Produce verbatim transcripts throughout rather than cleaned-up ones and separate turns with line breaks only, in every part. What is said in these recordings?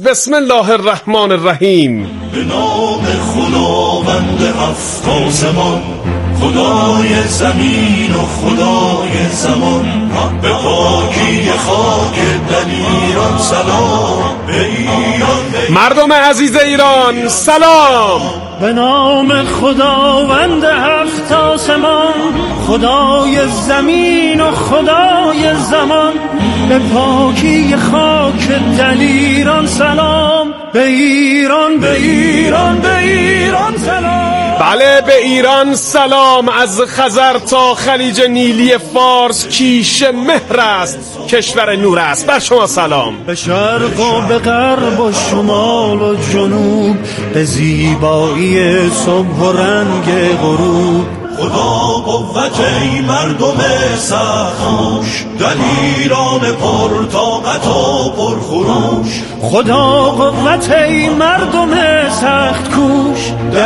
بسم الله الرحمن الرحیم.
به نام خداوند هفت آسمان، خدای زمین و خدای زمان، به پاکی خاک دلیران سلام، به ایران به
مردم عزیز ایران سلام.
به نام خداوند هفت آسمان، خدای زمین و خدای زمان، به پاکی خاک دلیران سلام، به ایران به ایران به ایران سلام.
بله به ایران سلام. از خزر تا خلیج نیلی فارس کیش مهر است، کشور نور است. بر شما سلام.
به شرق و به غرب و شمال و جنوب، به زیبایی صبح و رنگ غروب.
خدا قوت ای مردم سرخوش، دلیران پر طاقت و پر خروش.
خدا قوت ای مردم سخت کوش،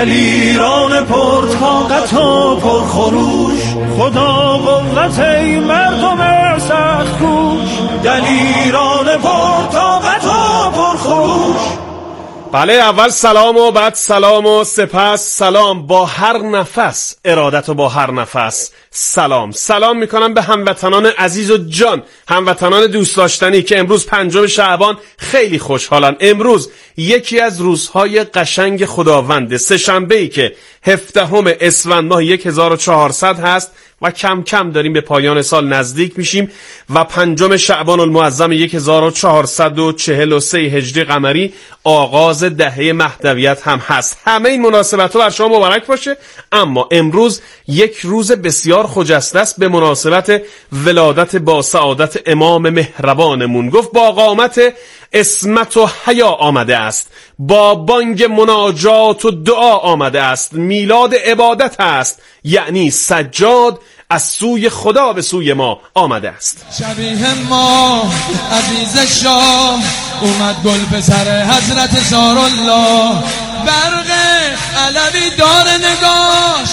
دلیران پر طاقت و پر خروش.
خدا قوت ای مردم سخت کوش،
دلیران پر طاقت و پر خروش.
بله اول سلام و بعد سلام و سپس سلام. با هر نفس ارادت و با هر نفس سلام. سلام میکنم به هموطنان عزیز و جان، هموطنان دوست داشتنی که امروز پنجم شعبان خیلی خوشحالن. امروز یکی از روزهای قشنگ خداونده، سه شنبه‌ای که هفدهم اسفند ماه هزار و چهارصد هست و کم کم داریم به پایان سال نزدیک میشیم و پنجم شعبان المعظم هزار و چهارصد و چهل و سه هجری قمری آغاز دهه مهدویت هم هست. همه این مناسبت‌ها بر شما مبارک باشه. اما امروز یک روز بسیار خجسته است به مناسبت ولادت با سعادت امام مهربانمون. گفت با قامت اسمت و حیا آمده است، با بانگ مناجات و دعا آمده است. میلاد عبادت است، یعنی سجاد از سوی خدا به سوی ما آمده است.
شبیه ما عزیز شاه اومد، گل پسر حضرت زارالله. برق علوی دار نگاش،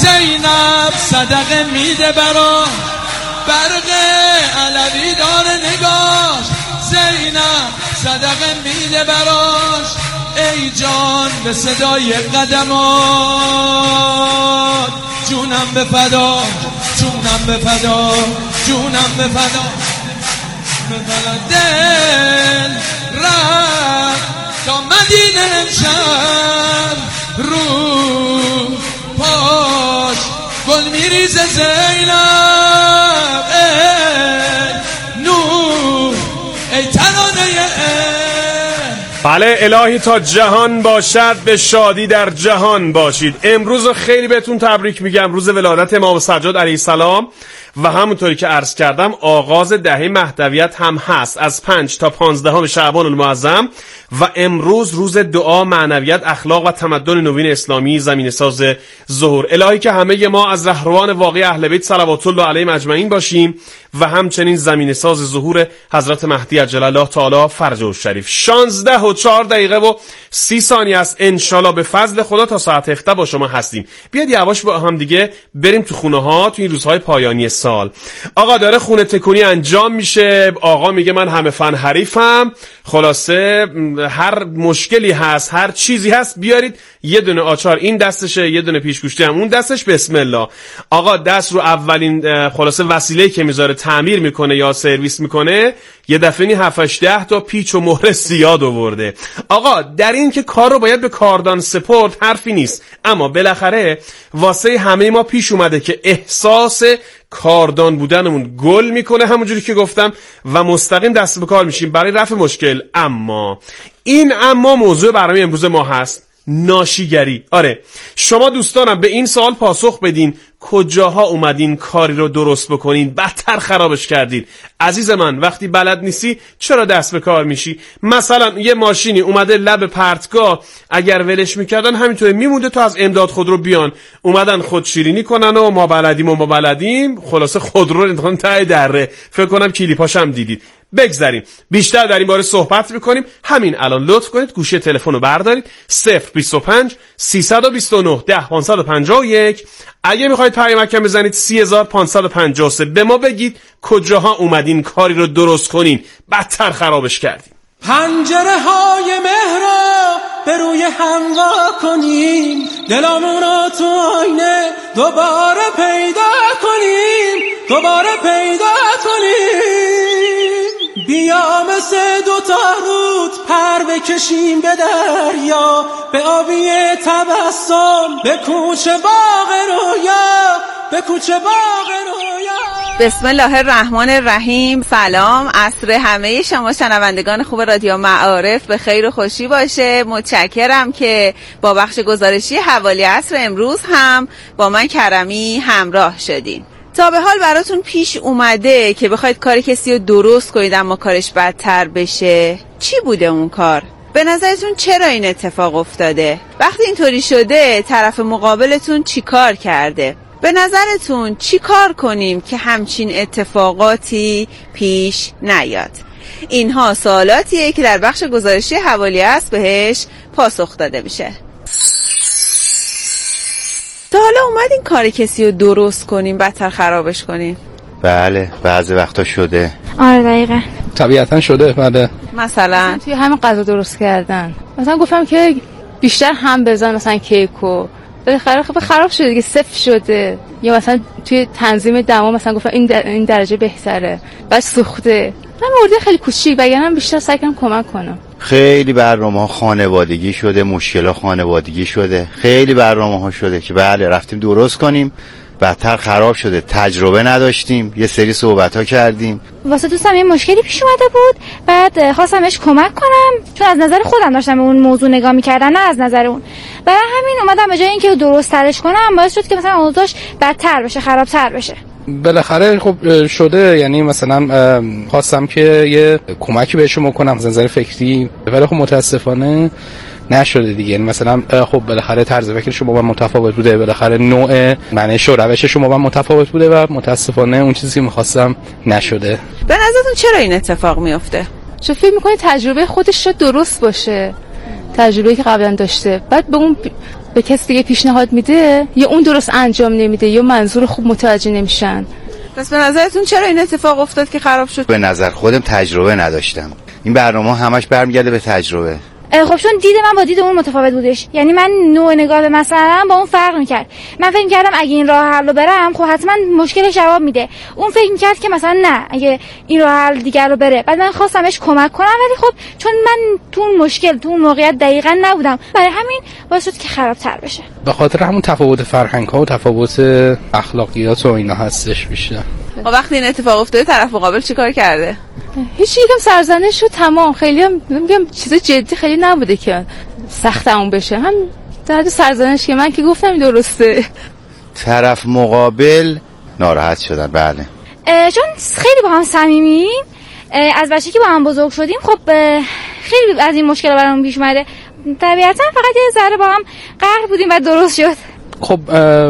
زینب صدقه میده برا. برق علوی دار نگاش، زینب صدقه میده براش. ای جان به صدای قدمات، جونم به فدا، جونم به فدا، جونم به فدا. مثلا دل رفت تا مدینه امشب، رو پاش گل میریزه زینب. ای نور ای ترانه
بله الهی تا جهان باشد به شادی در جهان باشید. امروز خیلی بهتون تبریک میگم، روز ولادت امام سجاد علیه السلام و همونطوری که عرض کردم آغاز دهه مهدویت هم هست از پنج تا پانزدهم شعبان المعظم و امروز روز دعا، معنویت، اخلاق و تمدن نوین اسلامی، زمینه ساز ظهور. الهی که همه ما از رهروان واقعی اهل بیت صلوات الله علیهم اجمعین باشیم و همچنین زمینه ساز ظهور حضرت مهدی عجل الله تعالی فرجه الشریف. شانزده و چهار دقیقه و سی ثانیه است. انشالله به فضل خدا تا ساعت هفده با شما هستیم. بیاد یواش با هم دیگه بریم تو خونه ها تو این روزهای پایانی سال. آقا داره خونه تکونی انجام میشه، آقا میگه من همه فن حریفم. خلاصه هر مشکلی هست، هر چیزی هست بیارید، یه دونه آچار این دستشه، یه دونه پیشگوشتی هم اون دستش. بسم الله. آقا دست رو اولین خلاصه وسیله‌ای که میذاره تعمیر میکنه یا سرویس میکنه، یه دفعه نی هفت ده تا پیچ و مهر زیاد آورده. آقا در این که کار رو باید به کاردان سپورت حرفی نیست، اما بالاخره واسه همه ما پیش اومده که احساس کاردان بودنمون گل میکنه همونجوری که گفتم و مستقیم دست به کار میشیم برای رفع مشکل. اما این اما موضوع برنامه امروز ما هست ناشیگری. آره شما دوستانم به این سوال پاسخ بدین، کجاها اومدین کاری رو درست بکنین بدتر خرابش کردین؟ عزیز من وقتی بلد نیستی چرا دست به کار میشی؟ مثلا یه ماشینی اومده لب پرتگاه، اگر ولش میکردن همینطوره میمونده تا از امداد خودرو بیان، اومدن خودشیرینی کنن و ما بلدیم و ما بلدیم، خلاصه خودرو رو انداختن ته دره. فکر کنم کلیپاش هم دیدید. بگذاریم بیشتر در این باره صحبت میکنیم. همین الان لطف کنید گوشی تلفن رو بردارید صفر بیست و پنج سیصد و بیست و نه ده پانصد و پنجاه و یک. اگه میخواید پیامک بزنید سی هزار و پانصد و پنجاه و سه. به ما بگید کجاها اومدین کاری رو درست کنین بدتر خرابش کردین.
پنجره های مهر را به روی هم وا کنیم، دلمون را تو آینه دوباره پیدا کنیم، دوباره پیدا کنیم. بیا مثل دوتا رود پر بکشیم به دریا، به آبی تبسم، به کوچه باغ رویا، به کوچه باغ رویا.
بسم الله الرحمن الرحیم. سلام، عصر همه شما شنوندگان خوب رادیو معارف به خیر و خوشی باشه. متشکرم که با بخش گزارشی حوالی عصر امروز هم با من کرمی همراه شدین. تا به حال براتون پیش اومده که بخواید کار کسی رو درست کنید اما کارش بدتر بشه؟ چی بوده اون کار؟ به نظرتون چرا این اتفاق افتاده؟ وقتی اینطوری شده طرف مقابلتون چی کار کرده؟ به نظرتون چی کار کنیم که همچین اتفاقاتی پیش نیاد؟ اینها سوالاتیه که در بخش گزارشی حوالی است بهش پاسخ داده میشه. تا حالا اومدین کار کسی رو درست کنیم بدتر خرابش کنیم؟
بله، بعضی وقتا شده.
آره دقیقا
طبیعتا شده. بله،
مثلا توی همین غذا درست کردن مثلا گفتم که بیشتر هم بزن مثلا کیکو، بالاخره خب خراب شده دیگه، صفر شده. یا مثلا توی تنظیم دما مثلا گفتم این در این درجه بهتره، بعد سوخته. من مورد خیلی کوچیک بگم بیشتر سعی کنم کمک کنم.
خیلی برنامه ها خانوادگی شده، مشکل ها خانوادگی شده، خیلی برنامه ها شده که بله رفتیم درست کنیم بدتر خراب شده، تجربه نداشتیم، یه سری صحبت ها کردیم.
واسه دوستم یه مشکلی پیش اومده بود، بعد خواستم بهش کمک کنم چون از نظر خودم داشتم به اون موضوع نگاه می‌کردم نه از نظر اون. برای همین اومدم به جای اینکه درست ترش کنم باعث شد که مثلا اوضاعش بدتر بشه، خرابتر بشه.
بالاخره خب شده، یعنی مثلا خواستم که یه کمکی بهشون بکنم از نظر فکری، ولی خب متاسفانه نشده دیگه. مثلا خب بالاخره طرز فکر شما با متفاوت بوده، بالاخره نوع معنیش و روش شما با متفاوت بوده و متاسفانه اون چیزی که می‌خواستم نشده.
به نظرتون چرا این اتفاق میفته؟
چون فکر می‌کنی تجربه خودش رو درست باشه، تجربه‌ای که قبلا داشته، بعد به اون به کسی دیگه پیشنهاد میده یا اون درست انجام نمیده یا منظور خوب متوجه نمیشن.
پس به نظرتون چرا این اتفاق افتاد که خراب شد؟
به نظر خودم تجربه نداشتم. این برنامه همش برمیگرده به تجربه.
خب چون دید من با دید اون متفاوت بودش، یعنی من نوع نگاه به مسئله با اون فرق میکرد. من فکر میکردم اگه این راه حل رو برم خب حتما مشکل جواب میده. اون فکر میکرد که مثلا نه اگه این راه حل دیگر رو بره. بعد من خواستم بهش کمک کنم ولی خب چون من تو اون مشکل تو اون موقعیت دقیقاً نبودم، برای همین باعث شد که خرابتر بشه.
به خاطر همون تفاوت فرهنگ ها و تفاوت اخلاقیات و اینا هستش بیشتر.
خب وقتی این اتفاق افتاده طرف مقابل چیکار کرده؟
هیچ یکم سرزنش شد، تمام. خیلی هم میگم چیز جدی خیلی نبوده که سخت اون بشه، هم درد سرزنش که من که گفتم این درسته.
طرف مقابل ناراحت شدن. بله،
چون خیلی با هم صمیمیم، از بچگی که با هم بزرگ شدیم، خب خیلی از این مشکل برامون پیش اومده. طبیعتا فقط یه ذره با هم قهر بودیم و درست شد.
خب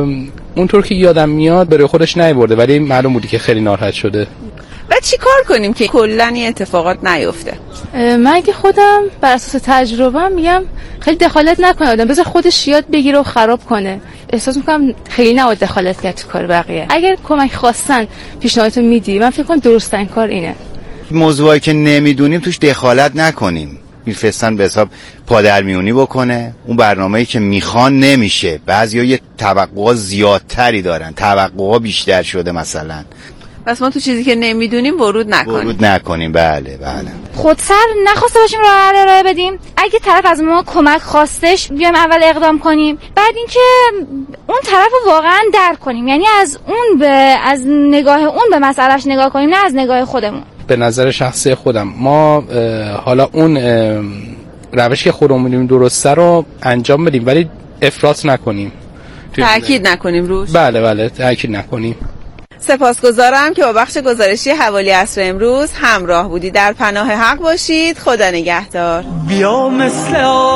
اونطور که یادم میاد برای خودش نیورده ولی معلوم بودی که خیلی ناراحت شده.
و چی کار کنیم که کلاً این اتفاقات نیفته؟
من که خودم بر اساس تجربه میگم خیلی دخالت نکنه آدم، بذار خودش یاد بگیره و خراب کنه. احساس میکنم خیلی نباید دخالت کرد تو کار بقیه. اگر کمک خواستن پیشنهادتو میدی، من فکر کنم درست ترین کار اینه.
موضوعی که نمیدونیم توش دخالت نکنیم. میفرستن به حساب پادرمیونی بکنه، اون برنامه‌ای که میخوان نمیشه. بعضیا یه توقعات زیادتری دارن، توقعات بیشتر شده مثلا.
پس ما تو چیزی که نمیدونیم ورود نکنیم.
ورود نکنیم. بله بله.
خودسر نخواسته باشیم راه حل ارائه بدیم. اگه طرف از ما کمک خواستش بیام اول اقدام کنیم، بعد اینکه اون طرف رو واقعا درک کنیم، یعنی از اون به از نگاه اون به مسئلهش نگاه کنیم، نه از نگاه خودمون.
به نظر شخصی خودم ما حالا اون روشی که خودمون می‌دونیم درسته رو انجام بدیم ولی افراط نکنیم،
تأکید نکنیم روش.
بله بله تأکید نکنیم.
سپاسگزارم که با بخش گزارشی حوالی عصر امروز همراه بودی. در پناه حق باشید. خدا نگهدار.
بیا مثل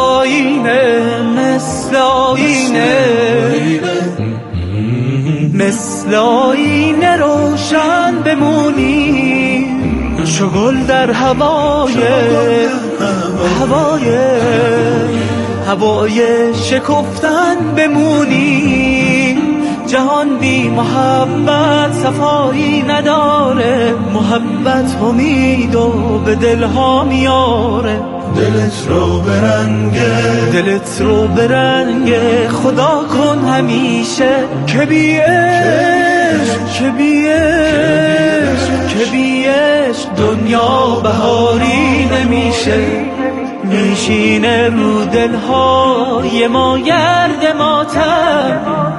آینه، مثل آینه، مثل آینه روشن بمونی، چو گل در هوای هوای هوای شکفتن بمونی،
جهان بی محبت صفایی نداره، محبت امید و به دلها میاره. دلت رو برنگه دلت رو برنگه خدا کن همیشه که بی عشق که بی عشق که بی عشق دنیا بهاری نمیشه. میشینه رو دلهای ما گرد ماتم،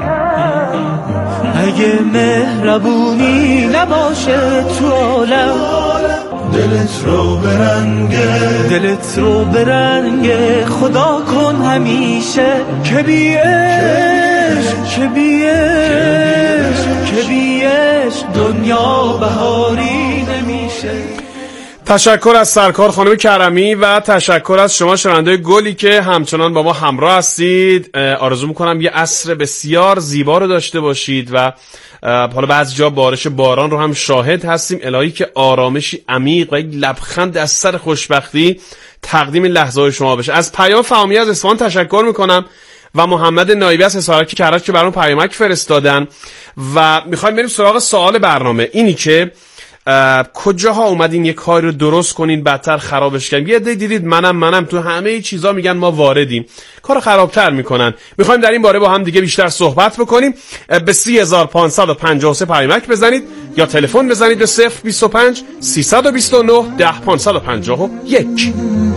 اگه مهربونی نباشه تو عالم. دلت رو برنگه دلت رو برنگه خدا کن همیشه که بی عشق که بی عشق که بی عشق دنیا بهاری نمیشه.
تشکر از سرکار خانم کرمی و تشکر از شما شنونده گلی که همچنان با ما همراه هستید. آرزو میکنم یه عصر بسیار زیبا رو داشته باشید و حالا بعضی جا بارش باران رو هم شاهد هستیم. الهی که آرامشی عمیق و یک لبخند از سر خوشبختی تقدیم لحظه‌های شما بشه. از پیام فهمی از اصفهان تشکر میکنم و محمد نایبی از حصارک کرج که برام پیامک فرستادن و میخوایم بریم سراغ سوال برنامه. اینی که کجاها اومدین یه کاری رو درست کنین بدتر خرابش کردین؟ یه عده دیدید منم منم تو همه چیزا میگن ما واردیم، کارو خرابتر میکنن. میخوایم در این باره با هم دیگه بیشتر صحبت بکنیم. به سه هزار و پانصد و پنجاه و سه پیامک بزنید یا تلفن بزنید به صفر بیست و پنج سیصد و بیست و نه ده پانصد و پنجاه و یک.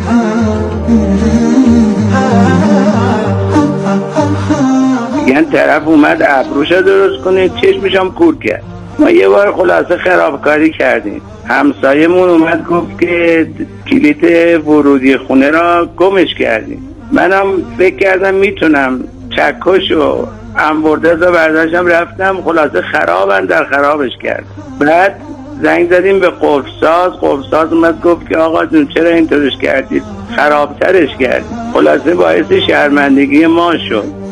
یعنی طرف اومد ابروشو درست کنه چشمشم کور کرد. ما یه بار خلاصه خرابکاری کردیم. همسایمون اومد گفت که کلیت ورودی خونه را گمش کردیم. منم فکر کردم میتونم چکشو انبردازو برداشتم رفتم خلاصه خرابن در خرابش کردم. بعد زنگ زدیم به قفل‌ساز. قفل‌ساز اومد گفت که آقا جون چرا اینطورش کردید؟ خرابترش کردید. خلاصه باعث شرمندگی ما شد.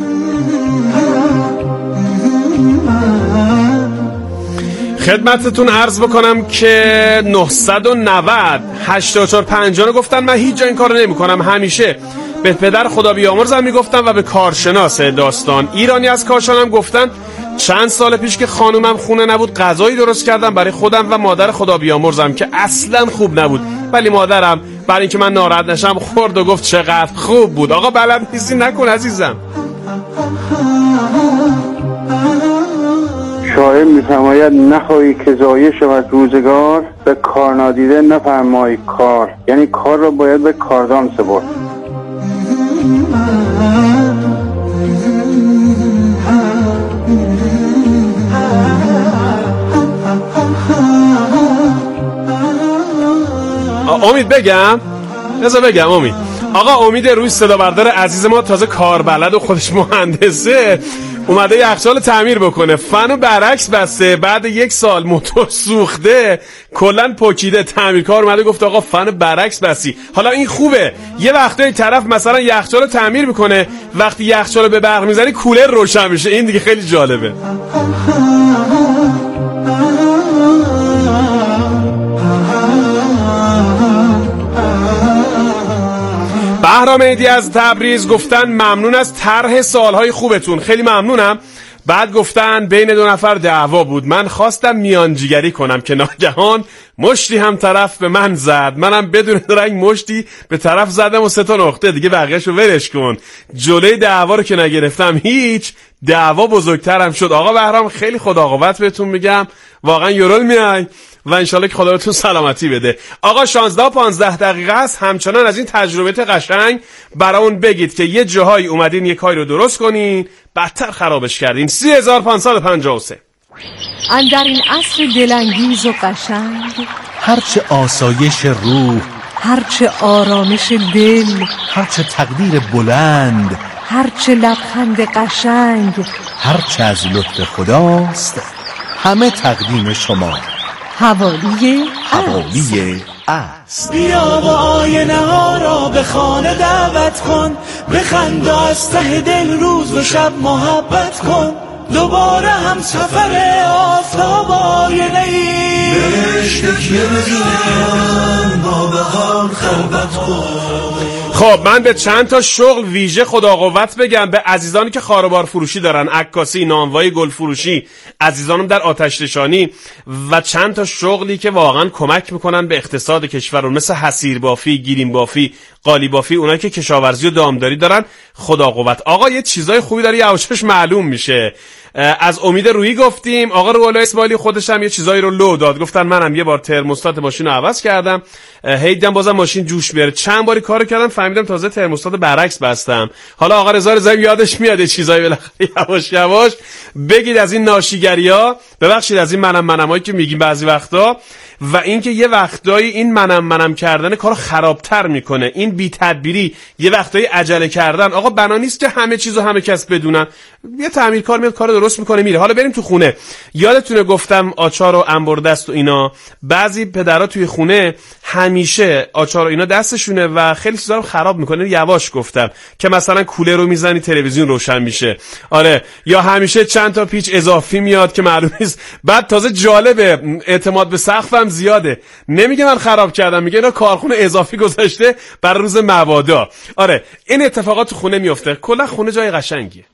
خدمتتون عرض بکنم که نهصد و نود هشتاد و چهار پنجاه رو گفتن. من هیچ جا این کارو نمی کنم، همیشه به پدر خدا بیامرزم میگفتم و به کارشناس داستان ایرانی از کاشانم گفتن. چند سال پیش که خانومم خونه نبود غذایی درست کردم برای خودم و مادر خدا بیامرزم که اصلا خوب نبود، ولی مادرم برای اینکه من ناراحت نشم خورد و گفت چقدر خوب بود. آقا بلد نیستی نکن عزیزم.
شاعر می‌فرماید نخواهی که ضایع شود روزگار، به کار نادیده نفرمای کار. یعنی کار را باید به کاردان سپرد.
امید بگم بذار بگم امید آقا امید روی صدا بردار عزیز ما تازه کاربلد و خودش مهندسه، اومده یخچال تعمیر بکنه. فنو برعکس بسته، بعد یک سال موتور سوخته کلن پکیده. تعمیرکار اومده گفت آقا فنو برعکس بستی. حالا این خوبه، یه وقتایی طرف مثلا یخچال تعمیر میکنه، وقتی یخچال به برق میزنی کولر روشن میشه. این دیگه خیلی جالبه. بهرام عیدی از تبریز گفتن ممنون از طرح سوالهای خوبتون، خیلی ممنونم. بعد گفتن بین دو نفر دعوا بود، من خواستم میانجیگری کنم که ناگهان مشتی هم طرف به من زد، منم بدون درنگ مشتی به طرف زدم و سه تا نقطه دیگه بقیه‌شو ولش کن. جلوی دعوا رو که نگرفتم هیچ، دعوا بزرگترم شد. آقا بهرام خیلی خداقوت بهتون میگم، واقعا یورول میای و انشالله که خدا بهتون سلامتی بده. آقا شانزده و پانزده دقیقه است. همچنان از این تجربه قشنگ برامون بگید که یه جاهایی اومدین یه کاری رو درست کنین بدتر خرابش کردین. سی هزار و پانصد و پنجاه و سه.
اندر این عصر دلانگیز و قشنگ،
هرچه آسایش روح،
هرچه آرامش دل،
هرچه تقدیر بلند،
هرچه لبخند قشنگ،
هرچه از لطف خداست، همه تقدیم شما.
حوالی
حوالی است.
بیا و آینه ها را به خانه دعوت کن، بخند و از ته دل روز و شب محبت کن. دوباره هم سفر آفتاب آینه ای، بهش تکیه بزن با بهار خلوت کن.
خب من به چند تا شغل ویژه خدا قوت بگم به عزیزانی که خاروبار فروشی دارن، عکاسی، نانوایی، گل فروشی، عزیزانم در آتش نشانی و چند تا شغلی که واقعا کمک میکنن به اقتصاد کشور، مثل حصیر بافی، گیریم بافی، قالی بافی، اونایی که کشاورزی و دامداری دارن. خدا قوت. آقا یه چیزای خوبی داره یواشاش معلوم میشه. از امید روحی گفتیم، آقا رولا اسماعیلی خودش هم یه چیزایی رو لو داد، گفتن منم یه بار ترموستات ماشین رو عوض کردم، هی دیدم بازم ماشین جوش بیاره، چند باری کارو کردم فهمیدم تازه ترموستات برعکس بستم. حالا آقا رضا رضایی یادش میاد یه چیزایی بالاخره یواش یواش بگید از این ناشیگری‌ها، ببخشید از این منم منمایی که میگیم بعضی وقتا، و اینکه یه وقتایی این منم منم کردن کارو خرابتر میکنه، این بی تدبیری، یه وقتایی عجله کردن. آقا بنا نیست که همه چیزو همه کس بدونن. یه تعمیرکار میاد کارو درست میکنه میره. حالا بریم تو خونه. یادتونه گفتم آچار و انبر دست و اینا، بعضی پدرها توی خونه همیشه آچار و اینا دستشونه و خیلی چیزا رو خراب میکنه. یواش گفتم که مثلا کولر رو میزنی تلویزیون روشن میشه، آره، یا همیشه چند تا پیچ اضافی میاد که معلوم نیست. بعد تازه جالبه اعتماد به سقفم زیاده، نمیگه من خراب کردم، میگه اینا کارخونه اضافی گذاشته برای روز مبادا. آره این اتفاقات تو خونه میفته. کلا خونه جای قشنگیه.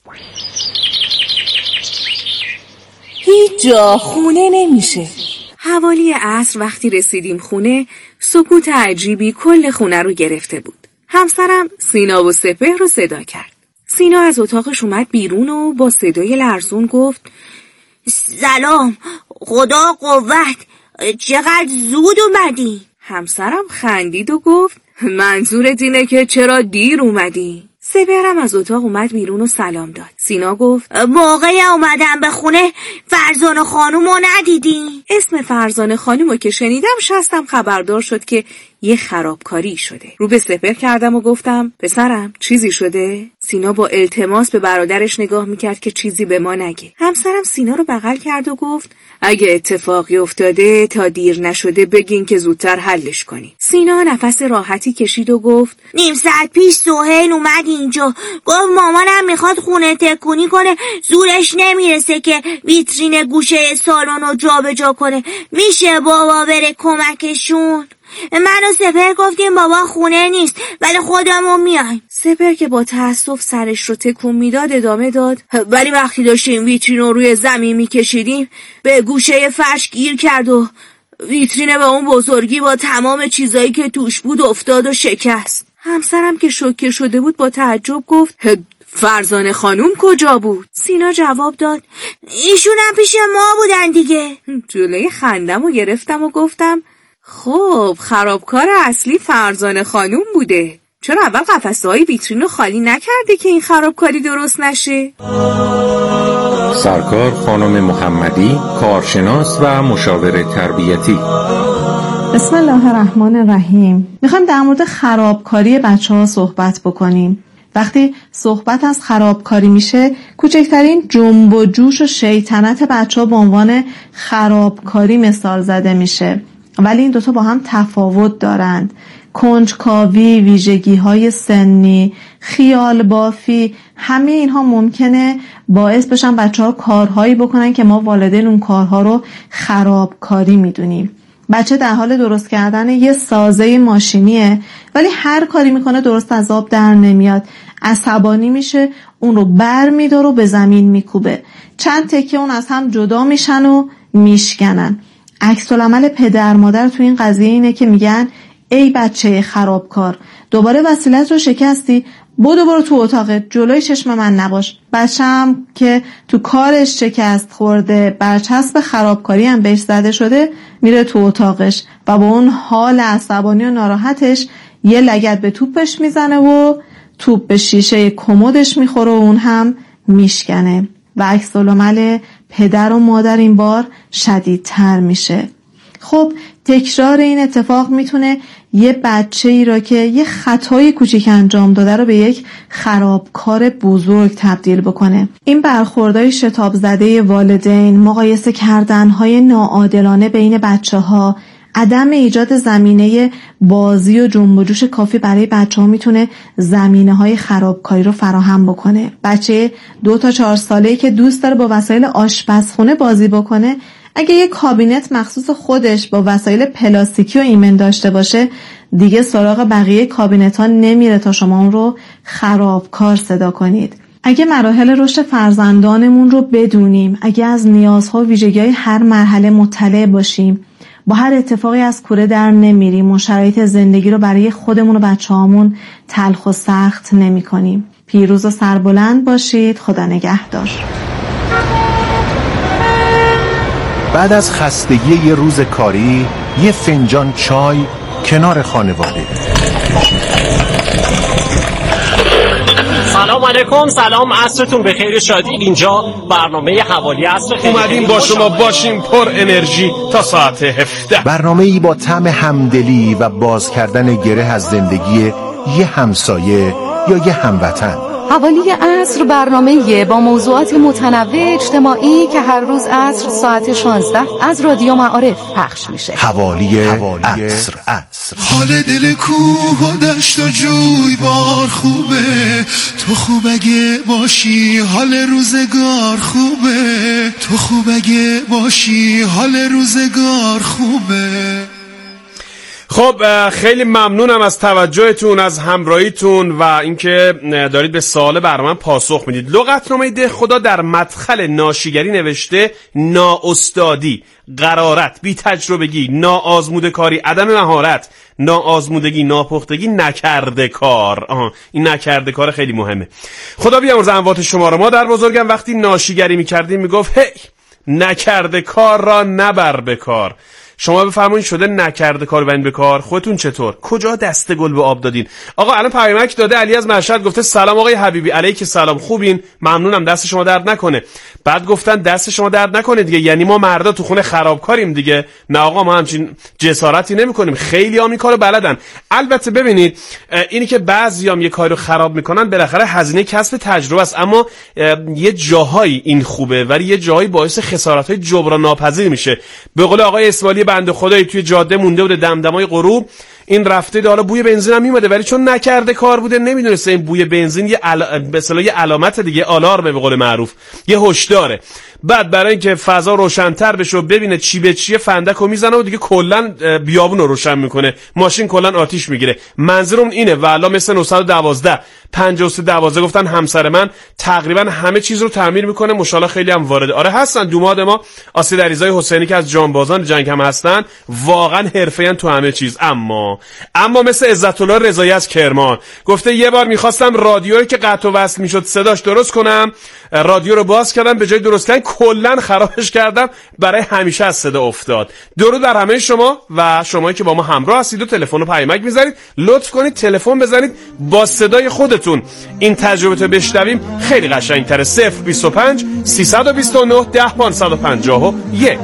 هیچ جا خونه نمیشه. حوالی عصر وقتی رسیدیم خونه، سکوت عجیبی کل خونه رو گرفته بود. همسرم سینا و سپهر رو صدا کرد. سینا از اتاقش اومد بیرون و با صدای لرزون گفت سلام، خدا قوت، چقدر زود اومدی؟ همسرم خندید و گفت منظورت اینه که چرا دیر اومدی؟ سپهرم از اتاق اومد بیرون و سلام داد. سینا گفت موقع اومدم به خونه فرزانه خانومو ندیدی؟ اسم فرزانه خانومو که شنیدم شستم خبردار شد که یه خرابکاری شده. رو به سپهر کردم و گفتم پسرم چیزی شده؟ سینا با التماس به برادرش نگاه میکرد که چیزی به ما نگه. همسرم سینا رو بغل کرد و گفت اگه اتفاقی افتاده تا دیر نشده بگین که زودتر حلش کنی. سینا نفس راحتی کشید و گفت نیم ساعت پیش سهیل اومد اینجا، گفت مامانم میخواد خونه تکونی کنه، زورش نمیرسه که ویترین گوشه سالن رو جا به جا کنه، میشه بابا بره کمکشون؟ من و سپهر گفتیم بابا خونه نیست ولی خودمون میایم. سپهر که با تأسف سرش رو تکون میداد ادامه داد ولی وقتی داشتیم ویترین رو روی زمین میکشیدیم به گوشه فرش گیر کرد و ویترین به اون بزرگی با تمام چیزایی که توش بود افتاد و شکست. همسرم که شوکه شده بود با تعجب گفت فرزانه خانوم کجا بود؟ سینا جواب داد ایشون هم پیش ما بودن دیگه. جلوی خندم و گرفتم و گفتم خب خرابکار اصلی فرزانه خانوم بوده، چرا اول قفسه های ویترین رو خالی نکرده که این خرابکاری درست نشه؟
سرکار خانم محمدی، کارشناس و مشاور تربیتی.
بسم الله الرحمن الرحیم. میخوایم در مورد خرابکاری بچه ها صحبت بکنیم. وقتی صحبت از خرابکاری میشه کوچکترین جنب و جوش و شیطنت بچه ها به عنوان خرابکاری مثال زده میشه، ولی این دوتا با هم تفاوت دارند. کنجکاوی، ویژگی‌های سنی، خیال بافی، همه اینها ممکنه باعث بشن بچه‌ها کارهایی بکنن که ما والدین اون کارها رو خرابکاری میدونیم. بچه در حال درست کردن یه سازه ماشینیه ولی هر کاری میکنه درست از آب در نمیاد، عصبانی میشه، اون رو بر میداره و به زمین میکوبه، چند تکه اون از هم جدا میشن و میشکنن. عکس العمل پدر مادر تو این قضیه اینه که میگن ای بچه خرابکار، دوباره وسیلت رو شکستی، بدو برو تو اتاقت، جلوی چشم من نباش. بچه‌م که تو کارش شکست خورده، برچسب خرابکاری هم بهش زده شده، میره تو اتاقش و با اون حال عصبانی و ناراحتش یه لگد به توپش میزنه و توپ به شیشه کمدش میخوره و اون هم میشکنه و عکس العمل پدر و مادر این بار شدیدتر میشه. خب تکرار این اتفاق میتونه یه بچه ای را که یه خطای کوچیک انجام داده رو به یک خرابکار بزرگ تبدیل بکنه. این برخوردهای شتاب زده والدین، مقایسه کردنهای ناعادلانه بین بچه ها، عدم ایجاد زمینه بازی و جنب و جوش کافی برای بچه ها میتونه زمینه های خرابکاری رو فراهم بکنه. بچه دو تا چهار ساله‌ای که دوست داره با وسایل آشپزخونه بازی بکنه اگه یه کابینت مخصوص خودش با وسایل پلاستیکی و ایمن داشته باشه، دیگه سراغ بقیه کابینت ها نمیره تا شما اون رو خرابکار صدا کنید. اگه مراحل رشد فرزندانمون رو بدونیم، اگه از نیازها و ویژگی‌های هر مرحله مطلع باشیم، با هر اتفاقی از کوره در نمیریم و شرایط زندگی رو برای خودمون و بچه‌هامون تلخ و سخت نمی‌کنیم. پیروز و سربلند باشید. خدا نگهدار.
بعد از خستگی یه روز کاری، یه فنجان چای کنار خانواده.
سلام علیکم. سلام، عصرتون بخیر. شادی اینجا برنامه حوالی عصر.
اومدیم با شما باشیم پر انرژی تا ساعت هفده.
برنامه‌ای با طعم همدلی و باز کردن گره از زندگی یه همسایه یا یه هموطن.
حوالی عصر برنامه‌ای با موضوعات متنوع اجتماعی که هر روز عصر ساعت شانزده از رادیو معارف پخش میشه.
حوالی عصر. عصر
حال دل کوه و دشت و جوی بار خوبه، تو خوب اگه باشی حال روزگار خوبه، تو خوب اگه باشی حال روزگار خوبه.
خب خیلی ممنونم از توجهتون، از همراهیتون و اینکه دارید به سوال برنامه پاسخ میدید. لغتنامه ده خدا در مدخل ناشیگری نوشته نااستادی، غرارت، بی تجربگی، ناآزموده کاری، عدم مهارت، ناآزمودگی، ناپختگی، نکرده کار. آها، این نکرده کار خیلی مهمه. خدا بیامرز اموات شما رو. ما در بزرگم وقتی ناشیگری میکردیم میگفت هی نکرده کار را نبر به کار. شما بفرمایید شده نکرده کار و این به کار. خودتون چطور؟ کجا دست گل به آب دادین؟ آقا الان پیامک داده علی از مشهد، گفته سلام آقای حبیبی. علیک سلام، خوبین؟ ممنونم، دست شما درد نکنه. بعد گفتن دست شما درد نکنه دیگه، یعنی ما مردا تو خونه خرابکاریم دیگه. نه آقا، ما همچین جسارتی نمی‌کنیم. خیلی‌ها این کارو بلدن. البته ببینید اینی که بعضیام یه کارو خراب میکنن بالاخره هزینه کسب تجربه است، اما یه جاهایی این خوبه ولی یه جاهایی باعث خسارت‌های جبران ناپذیر میشه. به قول آقای اسماعیلی بنده خدایی توی جاده مونده بوده دمدمای غروب، این رفته ده، حالا بوی بنزین هم میومده ولی چون نکرده کار بوده نمیدونسته این بوی بنزین یه علا... به اصطلاح یه علامت دیگه، آلارمه به قول معروف، یه هشداره. بعد برای اینکه فضا روشن‌تر بشه و ببینه چی به چیه فندکو میزنه و دیگه کلا بیابون رو روشن میکنه، ماشین کلا آتیش میگیره. منظورم اینه والا مثل نهصد و دوازده پنجاه و سه دوازده گفتن همسر من تقریبا همه چیز رو تعمیر میکنه، مشالله خیلی هم وارده. آره هستن دوماد ما آسید علیزاده حسینی که از جانبازان جنگ هم هستن، واقعا حرفه‌این تو همه چیز. اما اما مثل عزت الله رضایی از کرمان گفته یه بار میخواستم رادیویی که قطع و وصل میشد صداش درست کنم، رادیو رو باز کردم، به جای درست کردن کلا خرابش کردم، برای همیشه از صدا افتاد. درود بر همه شما و شمایی که با ما همراه هستید و تلفن و پیامک میذارید. لطف کنید تلفن بزنید با صدای خودتون این تجربه رو بشنویم، خیلی قشنگ‌تره. صفر بیست و پنج سیصد و بیست و نه ده پانصد و پنجاه و یک.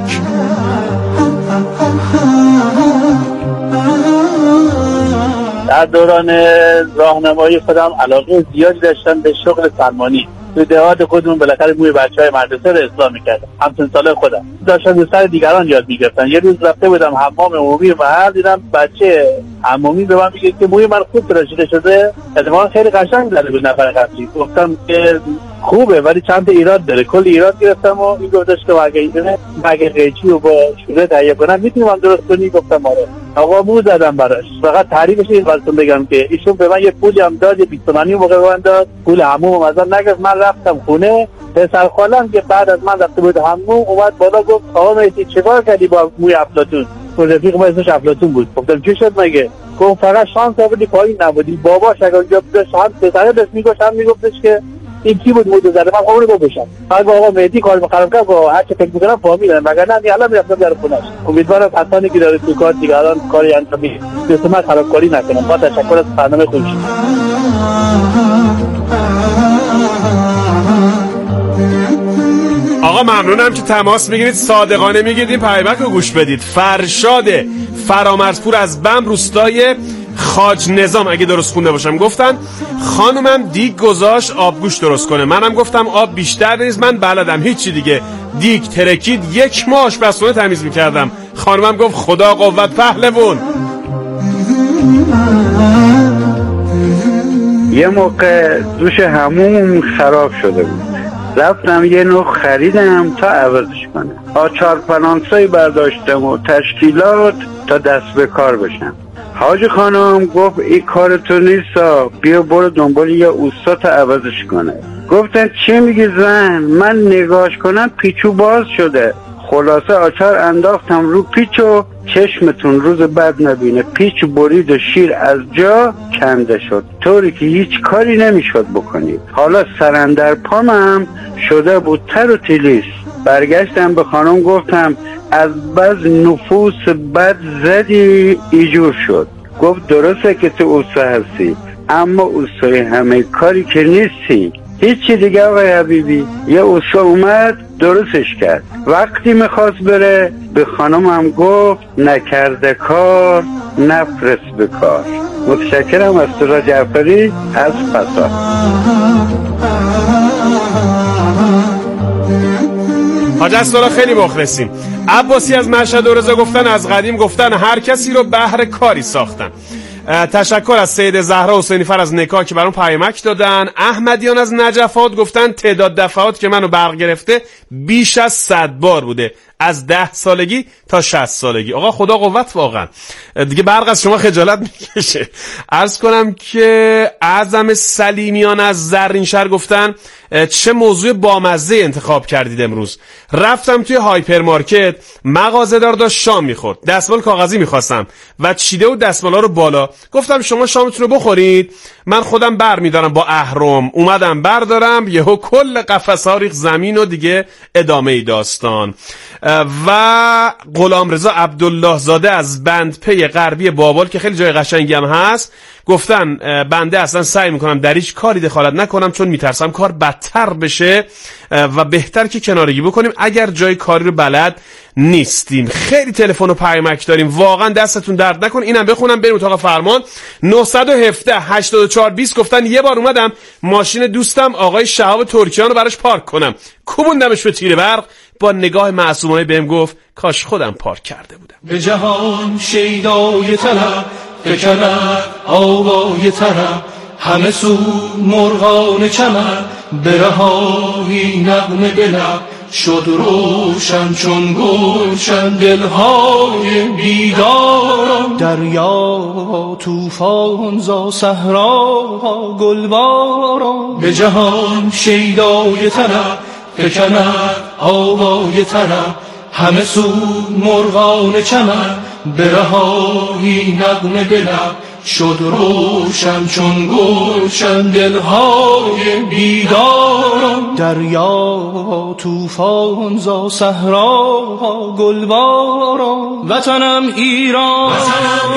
در دوران راهنمایی خودم علاقه زیادی داشتم به شغل سلمانی. تو دهات خودمون بالاخره موی بچهای مدرسه رو اصلاح می‌کردم. همسن سال خودم داشتم به سر دیگران یاد می‌گرفتم. یه روز رفته بودم حمام عمومی محل، دیدم بچه حمامی به من میگه که موی من خوب تراشیده شده. اتفاقا خیلی قشنگ زده بود نفر قبلی. گفتم که خوبه ولی چند تا ایراد داره. کل ایراد گرفتم و این گفتش که اگه اینه مگه قیچی رو با شوره تهیه کنم میتونم درست کنی؟ گفتم آره. آقا مو زدم براش. فقط تعریفش این واسه بگم که ایشون به من یه پولی هم داد، یه بیست تومانی موقع به من داد، پول حموم ازم نگرفت. من رفتم خونه، پسر خالم که بعد از من رفته بود حموم اومد بالا گفت آقا مهدی چیکار کردی با موی افلاطون؟ رفیق ما اسمش افلاطون بود. گفتم چی شد مگه؟ گفت فقط شانس آوردی پایین نبودی. باباش اگه اونجا بودش هم پسره بهش میگفت، هم میگفتش که این کی بود مود زده. من عمرو رو بشم. بعد آقا مهدی کار بخرم که با هر چه فکر می‌کنم فهمیدن، مگر نه الان میرفتم در خونه‌اش. امیدوارم حسانی که داره تو کار دیگران کاری انجام میده دست من خرابکاری نکنم. با تشکر از برنامه خوش.
آقا ممنونم که تماس میگیرید، صادقانه میگید، این پیامک رو گوش بدید. فرشاد فرامرزپور از بم روستای خاج نظام اگه درست خونده باشم گفتن خانومم دیگ گذاشت آبگوش درست کنه، منم گفتم آب بیشتر نیست، من بلدم هیچی دیگه. دیگ ترکید، یک ماه آشپزخونه تمیز میکردم. خانومم گفت خدا قوت پهلوون.
یه موقع دوش حموم خراب شده بود،
رفتم یه نوع خریدم تا عوضش کنم. آچار پلانسایی برداشتم و تشکیلات تا دست به کار بشم. حاج خانم گفت این کار تو نیستا، بیا برو دنبال یه اوستا تا عوضش کنه. گفتن چی میگی زن؟ من نگاش کنم پیچو باز شده. خلاصه آچار انداختم رو پیچ و چشمتون روز بعد نبینه پیچ برید و شیر از جا کنده شد، طوری که هیچ کاری نمیشد بکنید. حالا سرندر پامم شده بود تر و تلیس. برگشتم به خانم گفتم از بس نفوس بد زدی ایجور شد. گفت درسته که تو اوستا هستی، اما اوستای همه کاری که نیستی. هیچی دیگه آقای حبیبی. یه اوستا اومد درستش کرد. وقتی میخواست بره به خانمم گفت نکرده کار نفرست به کار. متشکرم از سورا جعفری از فساد.
حاج اسدالله خیلی مخلصیم. عباسی از مشهد و رضا گفتن از قدیم گفتن هر کسی رو بهر کاری ساختن. تشکر از سید زهرا حسینی فر از نکاح که برام پیامک دادن. احمدیان از نجفات گفتن تعداد دفعات که منو برق گرفته بیش از صد بار بوده، از ده سالگی تا شصت سالگی. آقا خدا قوت، واقعا دیگه برق از شما خجالت میکشه. عرض کنم که اعظم سلیمیان از زرین شهر گفتن چه موضوع بامزه انتخاب کردید امروز. رفتم توی هایپرمارکت، مغازه‌دار داشت شام میخورد، دستمال کاغذی میخواستم و چیده و دستمالا رو بالا. گفتم شما شامتون رو بخورید، من خودم بر میدارم با اهرم. اومدم بردارم، یهو کل قفس‌ها ریخت زمین و دیگه ادامه ای داستان. و غلامرضا عبدالله زاده از بندپی غربی بابل که خیلی جای قشنگی هم هست گفتن بنده اصلا سعی میکنم در هیچ کاری دخالت نکنم چون میترسم کار بدتر بشه و بهتر که کنارگی بکنیم اگر جای کاری رو بلد نیستیم. خیلی تلفن و پیامک داریم، واقعا دستتون درد نکن. اینم بخونم بریم اتاق فرمان. نه یک هفت هشتاد و چهار بیست گفتن یه بار اومدم ماشین دوستم آقای شهاب ترکیان رو براش پارک کنم، کوبوندمش به تیر برق. با نگاه معصومانه بهم گفت کاش خودم پارک کرده بودم.
به جهان شیدای طلب بکند آوای طرب، همه سو مرغان چمن برهایی نغمه بلب. شد روشن چون گلشن دلهای بیداران، دریا توفان زا صحرا گلباران. به جهان شیدای طلب بکند آوای طرب، همه سو مرغان چمن برهایی نغمه بلب. شد روشن چون گلشن دلهای بیداران، دریا توفان زا صحرا گلباران. وطنم ایران، وطنم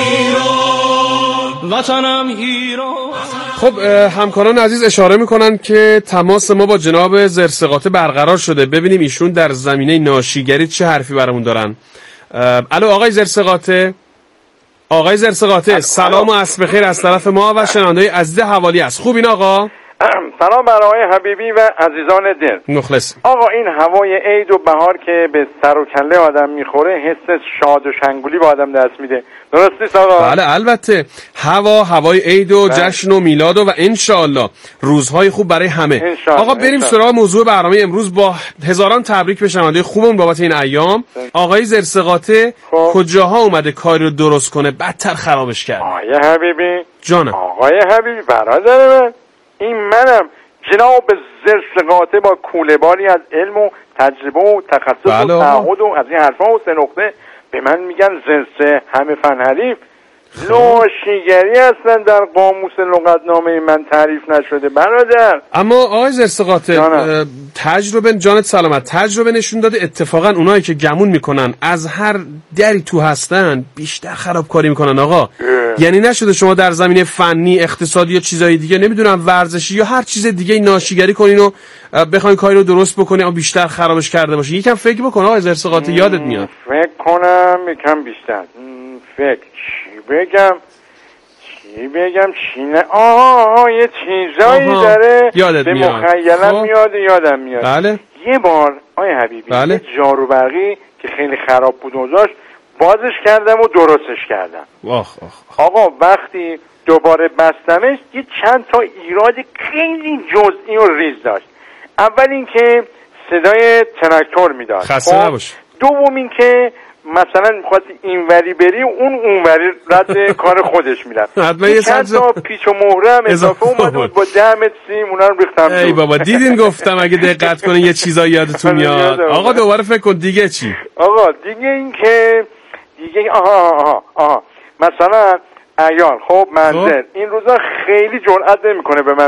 ایران، وطنم ایران.
خب همکاران عزیز اشاره میکنن که تماس ما با جناب زرسقاطه برقرار شده، ببینیم ایشون در زمینه ناشیگری چه حرفی برامون دارن. الو آقای زرسقاطه. آقای زرسقاطه سلام و عصر بخیر از طرف ما و شنونده‌های عزیز حوالی است. خوب این آقا؟
سلام بر آقای حبیبی و عزیزان دل.
مخلص.
آقا این هوای عید و بهار که به سر و کله آدم میخوره حس شاد و شنگولی به آدم دست میده، درست نیست آقا؟
بله البته. هوا هوای عید و جشن و میلاد و, و انشالله روزهای خوب برای همه. آقا بریم سراغ موضوع برنامه امروز. با هزاران تبریک به شنونده‌های خوبمون بابت این ایام. آقای زرسقاطه کجاها اومده کاری رو درست کنه بدتر خرابش کرد؟
آقای حبیبی
جانم.
آقای حبیبی برادر من، این منم جناب زرسقاطه با کوله‌باری از علم و تجربه و تخصص بله و تعهد و از این حرفا و سه نقطه به من میگن زرسه همه فن حریف. ناشیگری اصلا در قاموس لغتنامه من تعریف نشده برادر.
اما آقای زرسقاطه تجربه جانت سلامت، تجربه نشون داده اتفاقا اونایی که گمون میکنن از هر دری تو هستن بیشتر خرابکاری میکنن آقا. یعنی نشده شما در زمینه فنی اقتصادی یا چیزای دیگه نمیدونم ورزشی یا هر چیز دیگه ناشیگری کنین و بخواین کاری رو درست بکنین و بیشتر خرابش کرده باشین. یکم فکر بکن آقای زرسقاطه، یادت میاد.
فکر کنم یکم بیشتر فکر چی بگم چی بگم چی نه آها یه چیزایی آها. داره
یادت
به
میاد.
مخیلم خب. میاد یادم میاد.
بله.
یه بار آیا حبیبی
بله.
یه جارو برقی که خیلی خراب بود و داشت بازش کردم و درستش کردم.
واخ واخ.
آقا وقتی دوباره بستمش یه چند تا ایراد خیلی جزئی و ریز داشت. اول اینکه صدای تراکتور میداد،
خسته نباش.
دوم اینکه مثلا می‌خواستی اینوری بری اون اونوری رد کار خودش میرفت.
حتما یه
چند تا پیچ و مهره هم اضافه اومد بود با ده متر سیم اونا رو ریختم.
ای بابا دیدین گفتم اگه دقت کنین یه چیزایی یادتون میاد. آقا دوباره فکر کن دیگه چی؟
آقا دیگه این که دیگه آها آها آها مثلا عیال خب منزل این روزا خیلی جرئت نمیکنه به من